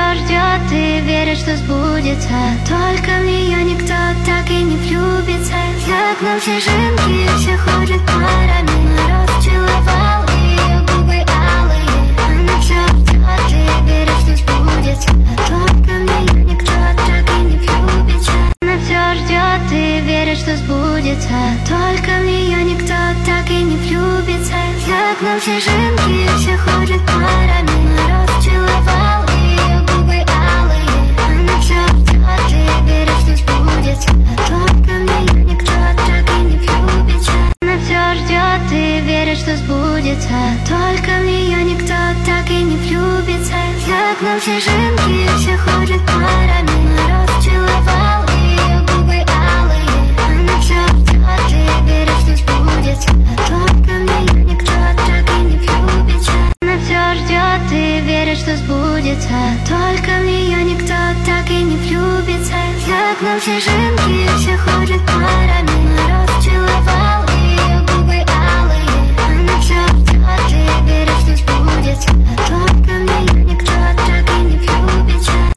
все ждет и верит, что сбудется. Только в нее никто так и не влюбится. За окном снежинки, все ходят парами. Мороз целовал ее губы алые. Она все ждет и верит, что сбудется. Только в нее никто так и не влюбится. Она все ждет и верит, что сбудется. Только в нее никто так и не влюбится. За окном снежинки, все ходят парами. Мороз целовал ее губы алые. Она все ждет и верит, что сбудется. Только в нее никто так и не влюбится. Она все ждет и верит, что сбудется. Только в нее никто так и не влюбится. За окном снежинки, все ходят парами. Мороз целовал ее губы алые. Она все ждет и верит, что сбудется. Только в нее никто так и не влюбится. Она все ждет и верит, что сбудется. Только в нее никто так и не влюбится. За окном снежинки, все ходят парами.